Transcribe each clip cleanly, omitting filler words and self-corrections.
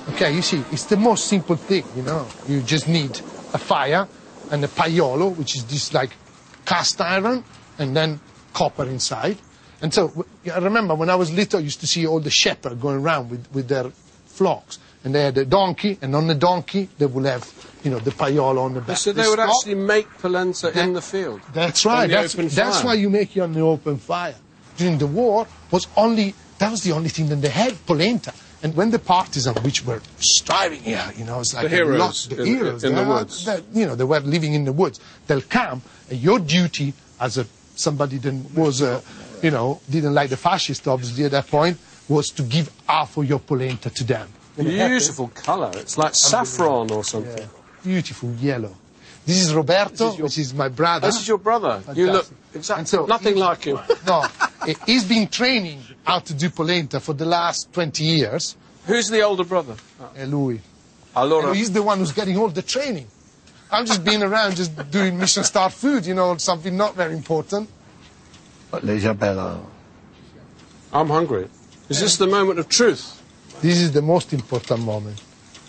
Okay, you see, it's the most simple thing, you know. You just need a fire and a paiolo, which is this like cast iron, and then copper inside. And so, I remember when I was little, I used to see all the shepherds going around with their flocks. And they had a donkey, and on the donkey, they would have, you know, the paiolo on the back. So they would actually make polenta in the field? That's right. That's why you make it on the open fire. During the war, that was the only thing that they had, polenta. And when the partisans, which were striving here, you know, it's like the heroes in the woods. They were living in the woods. They'll come, and your duty as somebody that was, didn't like the fascists, obviously, at that point, was to give half of your polenta to them. Beautiful colour. It's like saffron or something. Yeah. Beautiful yellow. This is Roberto, which is my brother. This is your brother. Fantastic. You look exactly nothing like him. No, he's been training how to do polenta for the last 20 years. Who's the older brother? Lui. Allora. He's the one who's getting all the training. I'm just being around, just doing Michelin star food, you know, something not very important. I'm hungry. Is this the moment of truth? This is the most important moment.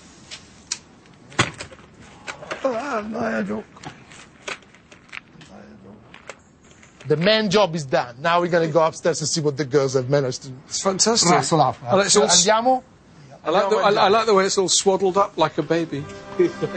The man job is done. Now we're going to go upstairs and see what the girls have managed to It's fantastic. rustle up. I like Andiamo? I like the way it's all swaddled up like a baby.